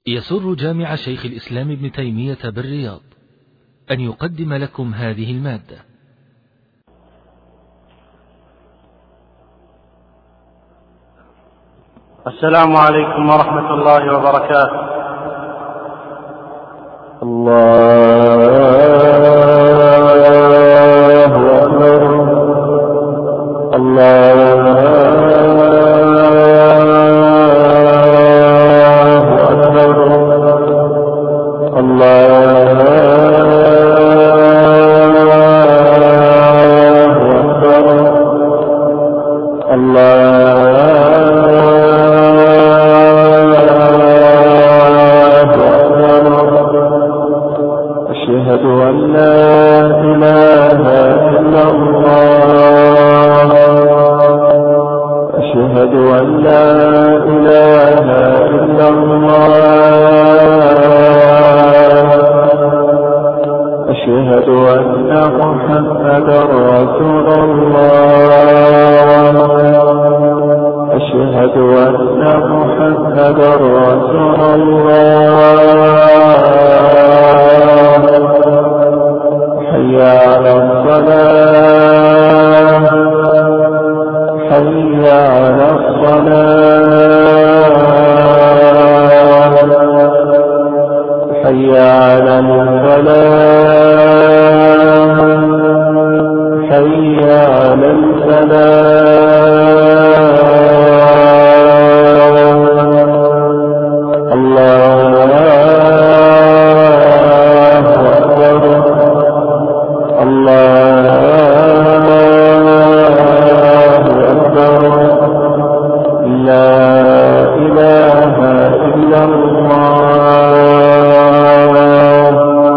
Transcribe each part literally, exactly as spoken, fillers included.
يسر جامع شيخ الإسلام ابن تيمية بالرياض أن يقدم لكم هذه المادة. السلام عليكم ورحمة الله وبركاته. الله أكبر. الله أكبر. الله أكبر. الله أشهد أن لا إله إلا الله. أشهد أن لا إله إلا الله. أشهد أن محمدا رسول الله. أشهد أن محمدا رسول الله. حي على الصلاة. حي على الصلاة. حي على الفلاح. حي على الفلاح. الله أكبر. الله أكبر. لا إله إلا الله.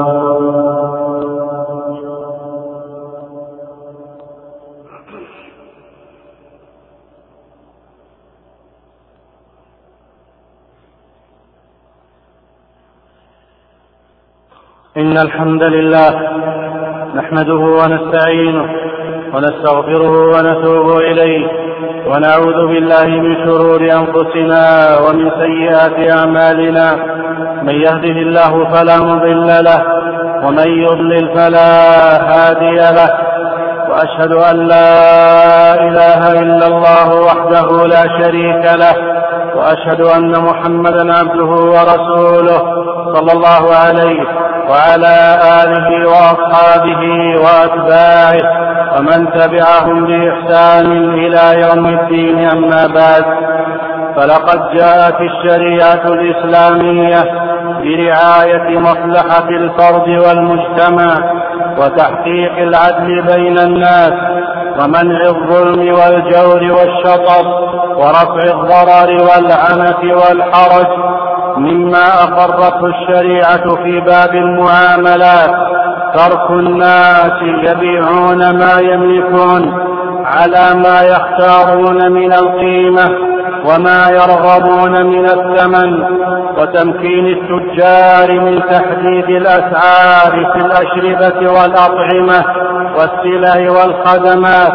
إن الحمد لله نحمده ونستعينه ونستغفره ونتوب إليه، ونعوذ بالله من شرور أنفسنا ومن سيئات أعمالنا. من يهده الله فلا مضل له، ومن يضلل فلا هادي له. وأشهد أن لا إله إلا الله وحده لا شريك له، وأشهد أن محمدا عبده ورسوله صلى الله عليه وعلى آله وأصحابه وأتباعه ومن تبعهم بإحسان إلى يوم الدين. أما بعد، فلقد جاءت الشريعة الإسلامية برعاية مصلحة الفرد والمجتمع وتحقيق العدل بين الناس ومنع الظلم والجور والشطط ورفع الضرر والعنة والحرج، مما أقرته الشريعة في باب المعاملات ترك الناس يبيعون ما يملكون على ما يختارون من القيمة وما يرغبون من الثمن، وتمكين التجار من تحديد الأسعار في الأشربة والأطعمة والسلع والخدمات،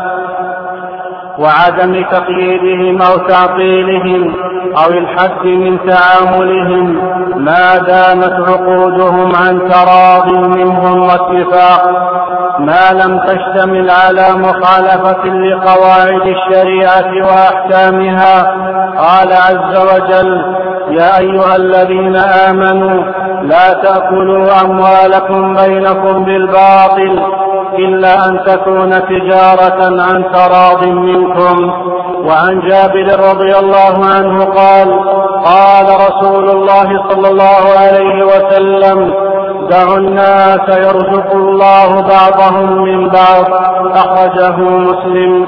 وعدم تقييدهم أو تعطيلهم أو الحد من تعاملهم ما دامت عقودهم عن تراض منهم واتفاق، ما لم تشتمل على مخالفة لقواعد الشريعة وأحكامها. قال عز وجل: يا أيها الذين آمنوا لا تأكلوا أموالكم بينكم بالباطل إلا أن تكون تجارة عن تراض منكم. وعن جابر رضي الله عنه قال: قال رسول الله صلى الله عليه وسلم: دعوا الناس يرزق الله بعضهم من بعض. أخرجه مسلم.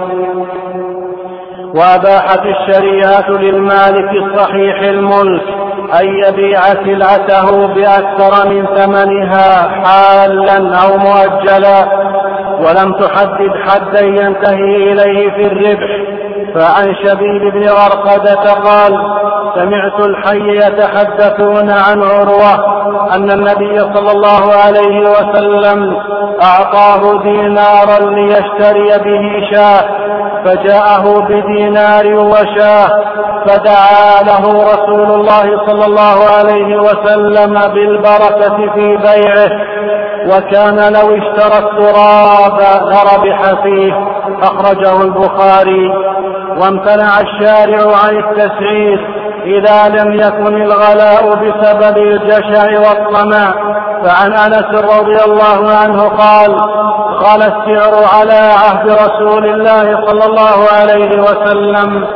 وأباحت الشريعة للمالك الصحيح الملك أن يبيع سلعته بأكثر من ثمنها حالا أو مؤجلا، ولم تحدد حدا ينتهي إليه في الربح. فعن شبيب بن غرقدة قال: سمعت الحي يتحدثون عن عروة أن النبي صلى الله عليه وسلم أعطاه دينارا ليشتري به شاة، فجاءه بدينار وشاه، فدعا له رسول الله صلى الله عليه وسلم بالبركة في بيعه، وكان لو اشترى التراب لربح فيه. أخرجه البخاري. وامتنع الشارع عن التسعير إذا لم يكن الغلاء بسبب الجشع والطمع. فعن أنس رضي الله عنه قال: قال السعر على عهد رسول الله صلى الله عليه وسلم،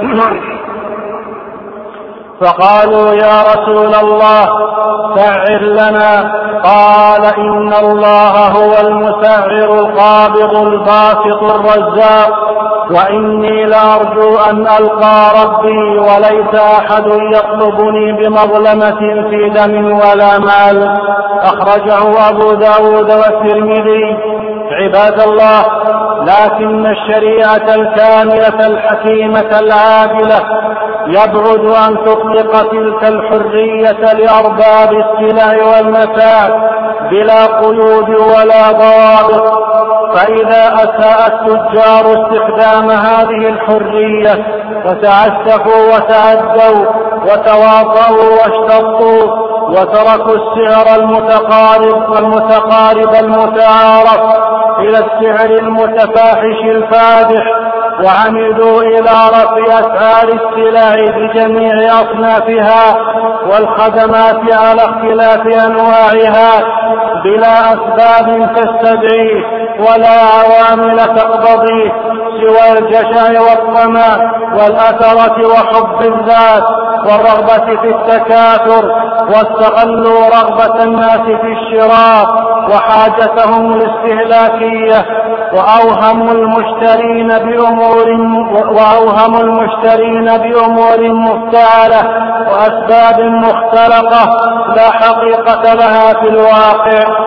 فقالوا: يا رسول الله سعر لنا. قال: إن الله هو المسعر القابض الباسط الرزاق، وإني لأرجو أن ألقى ربي وليس أحد يطلبني بمظلمة في دم ولا مال. أخرجه أبو داود والترمذي. عباد الله، لكن الشريعة الكاملة الحكيمة العادلة يبعد أن تطلق تلك الحرية لأرباب السلع والمتاع بلا قيود ولا ضوابط. فإذا أساء التجار استخدام هذه الحرية وتعسفوا وتعدوا وتواطؤوا واشتطوا وتركوا السعر المتقارب والمتقارب المتعارف إلى السعر المتفاحش الفادح، وعمدوا إلى رفع أسعار السلع بجميع أصنافها والخدمات على اختلاف أنواعها بلا أسباب تستدعيه ولا عوامل تقتضيه سوى الجشع والطمع والأثرة وحب الذات والرغبة في التكاثر، واستغلوا رغبة الناس في الشراء وحاجتهم الاستهلاكية، وأوهموا المشترين بأمور وأوهموا المشترين بأمور مفتعلة وأسباب مختلقة لا حقيقة لها في الواقع،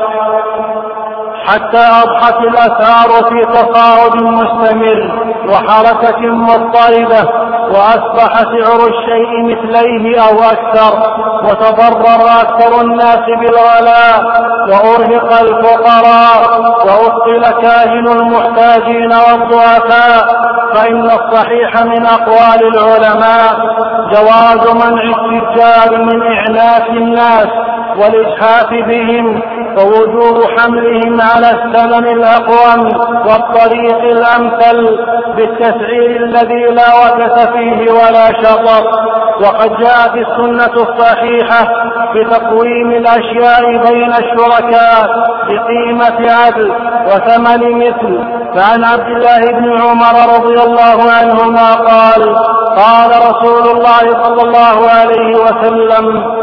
حتى أضحت الأسعار في تصاعد مستمر وحركة مضطردة، وأصبح سعر الشيء مثليه أو أكثر، وتضرر أكثر الناس بالغلاء، وأرهق الفقراء، وأبطل كاهن المحتاجين والضعفاء. فإن الصحيح من أقوال العلماء جواز منع التجار من إعناف الناس والإجحاف بهم، ووجوب حملهم على الثمن الأقوم والطريق الأمثل بالتسعير الذي لا وكس فيه ولا شطط. وقد جاءت السنة الصحيحة بتقويم الأشياء بين الشركاء بقيمة عدل وثمن مثل. فعن عبد الله بن عمر رضي الله عنهما قال: قال رسول الله صلى الله عليه وسلم: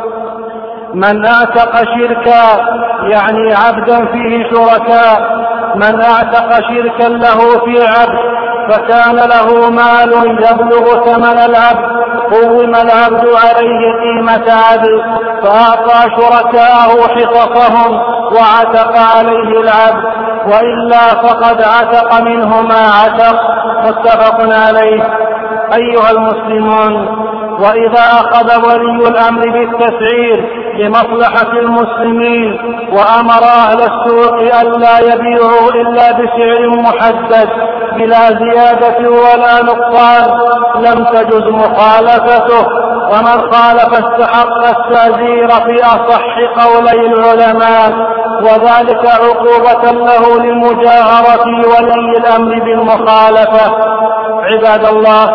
من اعتق شركا، يعني عبدا فيه شركاء، من اعتق شركا له في عبد فكان له مال يبلغ ثمن العبد قوم العبد عليه قيمة عدل، فأعطى شركاءه حصصهم وعتق عليه العبد، وإلا فقد عتق منه ما عتق. متفق عليه. أيها المسلمون، وإذا أخذ ولي الأمر بالتسعير لمصلحة المسلمين وأمر أهل السوق ألا يبيعوا إلا بسعر محدد بلا زيادة ولا نقصان لم تجز مخالفته، ومن خالف استحق التعزير في أصح قولي العلماء، وذلك عقوبة له لمجاهرة ولي الأمر بالمخالفة. عباد الله،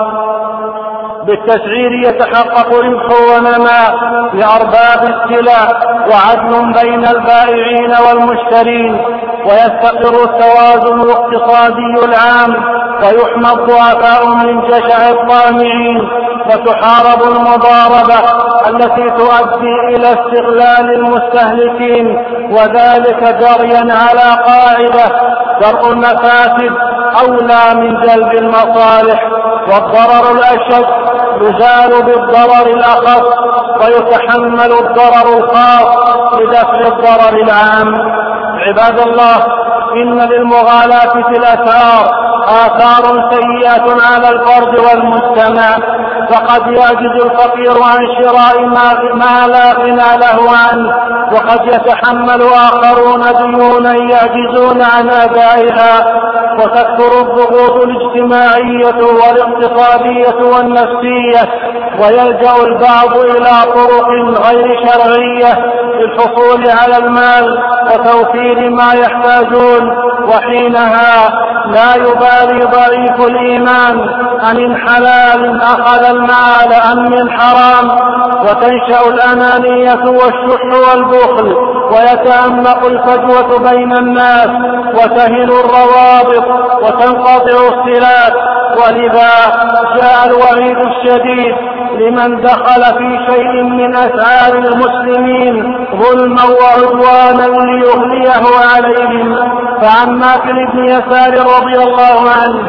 بالتسعير يتحقق ربح ونماء لأرباب السلع وعدل بين البائعين والمشترين، ويستقر التوازن الاقتصادي العام، ويحمى الضعفاء من جشع الطامعين، وتحارب المضاربة التي تؤدي إلى استغلال المستهلكين، وذلك جريا على قاعدة: درء المفاسد أولى من جلب المصالح، والضرر الأشد يزال بالضرر الأخف، ويتحمل الضرر الخاص لدفع الضرر العام. عباد الله، إن للمغالاة في الأسعار آثار سيئة على الفرد والمجتمع، فقد يعجز الفقير عن شراء ما لا غنى له عنه، وقد يتحمل آخرون ديونا يعجزون عن أدائها، وتكثر الضغوط الاجتماعية والاقتصادية والنفسية، ويلجأ البعض إلى طرق غير شرعية للحصول على المال وتوفير ما يحتاجون، وحينها لا يبالي ضعيف الإيمان أمن حلال أخذ المال أم من حرام، وتنشأ الأنانية والشح والبخل، ويتأمق الفجوة بين الناس، وتهن الروابط وتنقطع الصلات. ولذا جاء الوعيد الشديد لمن دخل في شيء من أسعار المسلمين ظلما وعدوانا ليغليه عليهم. فعن ماكل بن يسار رضي الله عنه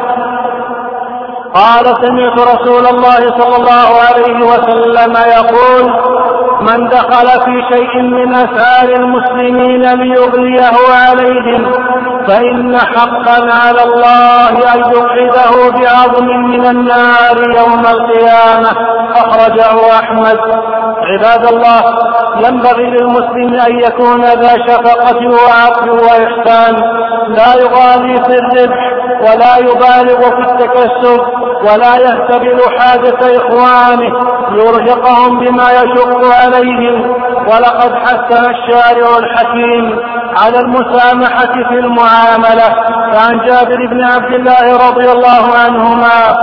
قال: سمعت رسول الله صلى الله عليه وسلم يقول: من دخل في شيء من أسعار المسلمين ليغليه عليهم فإن حقا على الله أن يقعده بعظم من النار يوم القيامة. أخرجه أحمد. عباد الله، ينبغي للمسلم أن يكون ذا شفقة وعقل وإحسان، لا يغالي في الربح ولا يبالغ في التكسب، ولا يهتبل حاجة إخوانه ليرهقهم بما يشق عليهم. ولقد حثنا الشارع الحكيم على المسامحة في المعاملة. فعن جابر بن عبد الله رضي الله عنهما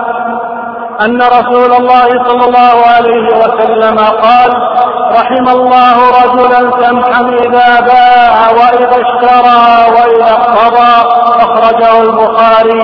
أن رسول الله صلى الله عليه وسلم قال: رحم الله رجلا سمحا إذا باع وإذا اشترى وإذا اقتضى. أخرجه البخاري.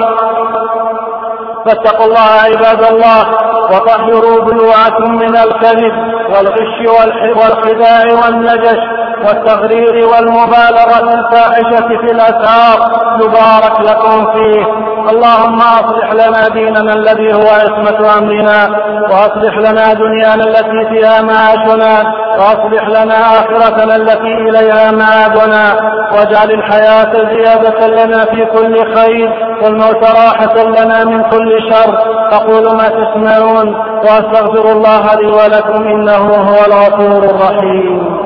فاتقوا الله عباد الله، وطهروا بيوعكم من الكذب والغش والخداع والنجش والتغرير والمبالغة الفاحشة في الأسعار، يبارك لكم فيه. اللهم أصلح لنا ديننا الذي هو عصمة أمرنا، وأصلح لنا دنيانا التي فيها معاشنا، وأصلح لنا آخرتنا التي إليها معادنا، واجعل الحياة زيادة لنا في كل خير، والموت راحة لنا من كل شر. أقول ما تسمعون، وأستغفر الله لي ولكم، إنه هو الغفور الرحيم.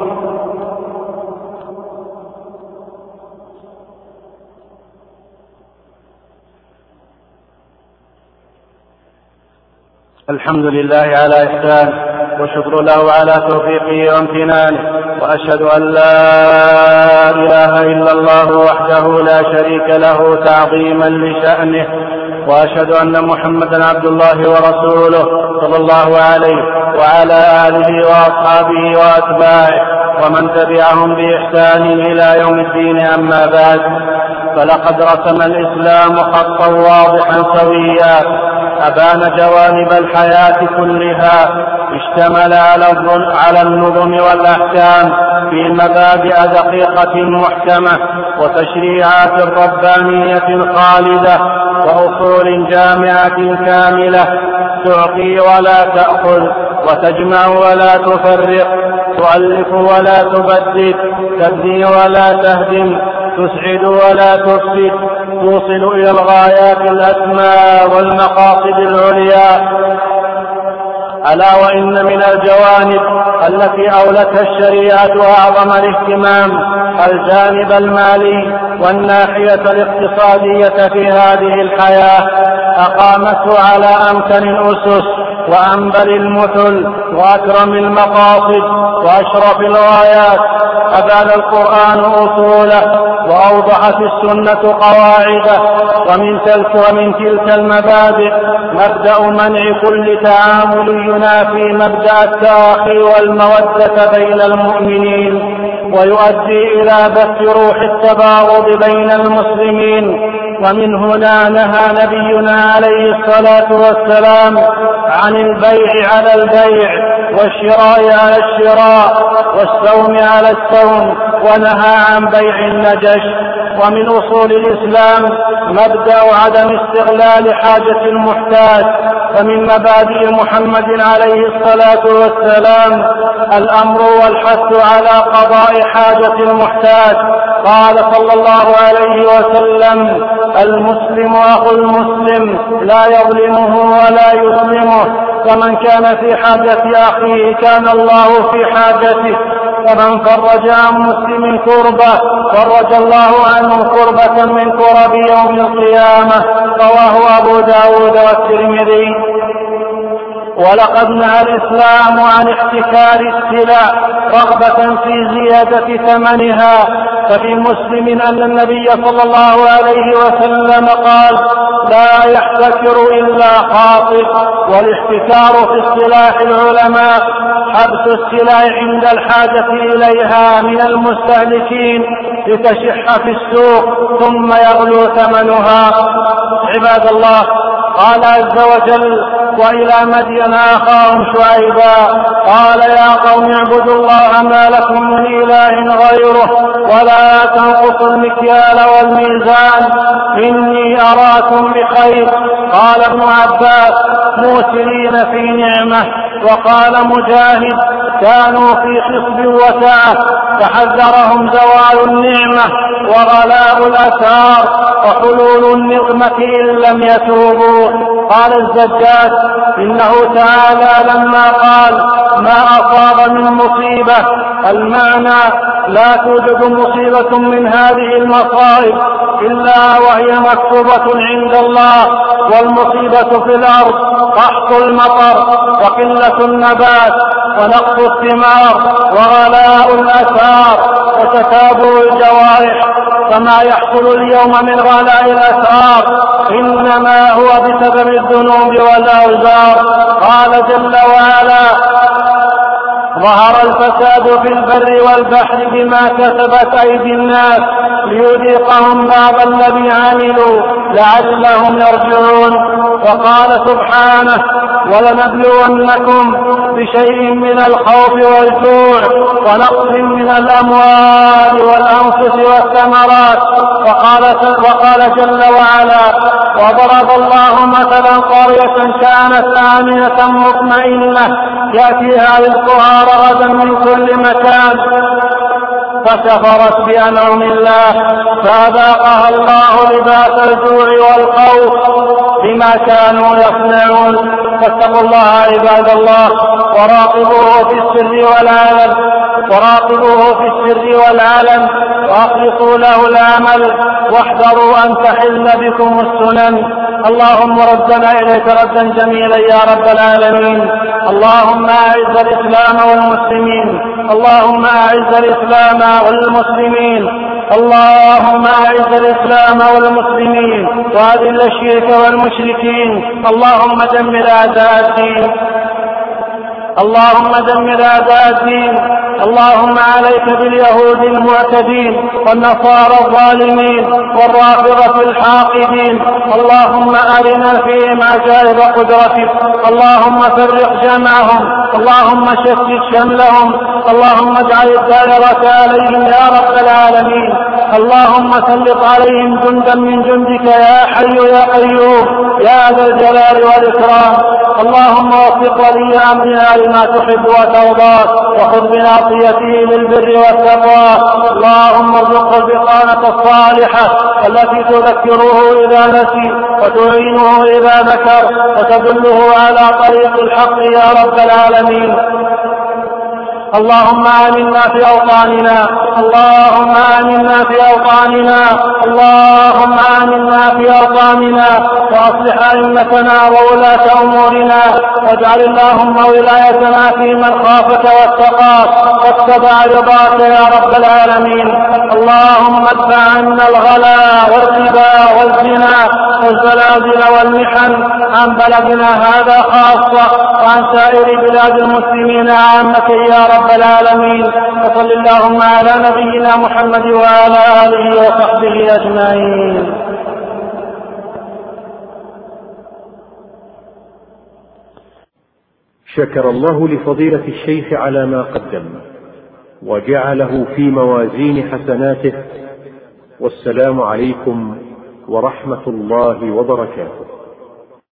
الحمد لله على إحسانه، وشكر له على توفيقه وامتنانه، وأشهد أن لا إله إلا الله وحده لا شريك له تعظيما لشأنه، وأشهد أن محمدا عبد الله ورسوله صلى الله عليه وعلى آله وأصحابه وأتباعه ومن تبعهم بإحسان إلى يوم الدين. أما بعد، فلقد رسم الإسلام خطا واضحا سويا أبان جوانب الحياة كلها، اشتمل على النظم والأحكام في مبادئ دقيقة محكمة، وتشريعات ربانية خالدة، وأصول جامعة كاملة، تعطي ولا تأخذ، وتجمع ولا تفرق، تؤلف ولا تبدد، تبني ولا تهدم، تسعد ولا تفسد، توصل إلى الغايات الأسمى والمقاصد العليا. ألا وإن من الجوانب التي أولتها الشريعة أعظم الاهتمام الجانب المالي والناحية الاقتصادية في هذه الحياة، أقامته على أمكن الأسس وأنبل المثل وأكرم المقاصد وأشرف الغايات. أبان القرآن أصوله، وأوضحت السنة قواعده. ومن تلك ومن تلك المبادئ مبدأ منع كل تعامل ينافي مبدأ التآخي والمودة بين المؤمنين، ويؤدي إلى بث روح التباغض بين المسلمين. ومن هنا نهى نبينا عليه الصلاة والسلام عن البيع على البيع، والشراء على الشراء، والصوم على الصوم، ونهى عن بيع النجش. ومن أصول الإسلام مبدأ عدم استغلال حاجة المحتاج، فمن مبادئ محمد عليه الصلاة والسلام الأمر والحث على قضاء حاجة المحتاج. قال صلى الله عليه وسلم: المسلم أخو المسلم لا يظلمه ولا يظلمه، فمن كان في حاجة أخيه كان الله في حاجته، ومن فرج عن مسلم كربة فرج الله عنه كربة من كرب يوم القيامة. رواه أبو داود والترمذي. ولقد نهى الإسلام عن احتكار السلع رغبة في زيادة ثمنها، ففي مسلم أن النبي صلى الله عليه وسلم قال: لا يحتكر إلا خاطئ. والاحتكار في اصطلاح العلماء حبس السلع عند الحاجة إليها من المستهلكين لتشح في السوق ثم يغلو ثمنها. عباد الله، قال عز وجل: وإلى مدين أخاهم شعيبا قال يا قوم اعبدوا الله ما لكم من إله غيره ولا تنقصوا المكيال والميزان إني أراكم بخير. قال ابن عباس: موسرين في نعمة. وقال مجاهد: كانوا في خصب وسعة فحذرهم زوال النعمة وغلاء الأثار وحلول النقمة إن لم يتوبوا. قال الزجاج: إنه تعالى لما قال ما أصاب من مصيبة، المعنى لا توجد مصيبة من هذه المصائب إلا وهي مكتوبة عند الله، والمصيبة في الأرض قحط المطر وقلة النبات ونقص الثمار وغلاء الأثار وتتابع الجوارح. فما يحصل اليوم من غلاء الأسعار إنما هو بسبب الذنوب والأوزار. قال جل وعلا: ظهر الفساد في البر والبحر بما كسبت أيدي الناس ليذيقهم بعض الذي عملوا لعلهم يرجعون. وقال سبحانه: ولنبلونكم بشيء من الخوف والجوع ونقص من الأموال والأنفس والثمرات. وقال, وقال جل وعلا: وضرب الله مثلا قرية كانت آمنة مطمئنة يأتيها رزقها رغدا من كل مكان فكفرت بأنعم الله فأذاقها الله لباس الجوع والخوف بما كانوا يصنعون. فاتقوا الله عباد الله وراقبوه في السر والعلن وراقبوه في السر والعلن وأخلصوا له العمل واحذروا أن تحل بكم السنن. اللهم ردنا إليك ردا جميلا يا رب العالمين. اللهم أعز الإسلام والمسلمين اللهم أعز الإسلام والمسلمين اللهم أعز الإسلام والمسلمين وأذل الشرك والمشركين. اللهم دمر أعداء الدين اللهم دمر أعداء الدين. اللهم عليك باليهود المعتدين والنصارى الظالمين والرافضة الحاقدين. اللهم أرنا فيهم عجائب قدرتك. اللهم فرق جمعهم اللهم شتت شملهم. اللهم اجعل الدائرة عليهم يا رب العالمين. اللهم سلط عليهم جندا من جندك يا حي يا قيوم يا ذا الجلال والإكرام. اللهم وفق ولي أمرنا لما تحب وترضى وخذ بناصيته للبر والتقوى. اللهم ارزقه البطانة الصالحة التي تذكره إذا نسي وتعينه إذا ذكر وتدله على طريق الحق يا رب العالمين. اللهم آمنا في أوطاننا اللهم آمنا في أوطاننا اللهم آمنا في أوطاننا وأصلح أئمتنا وولاة أمورنا واجعل اللهم ولايتنا في من خافك واتقاك واتبع رضاك يا رب العالمين. اللهم ادفع عنا الغلا والربا والزنا والزلازل والمحن عن بلدنا هذا خاصة وعن سائر بلاد المسلمين عامة يا رب العالمين. وصل اللهم على نبينا محمد وعلى آله وصحبه أجمعين. شكر الله لفضيلة الشيخ على ما قدم وجعله في موازين حسناته. والسلام عليكم ورحمة الله وبركاته.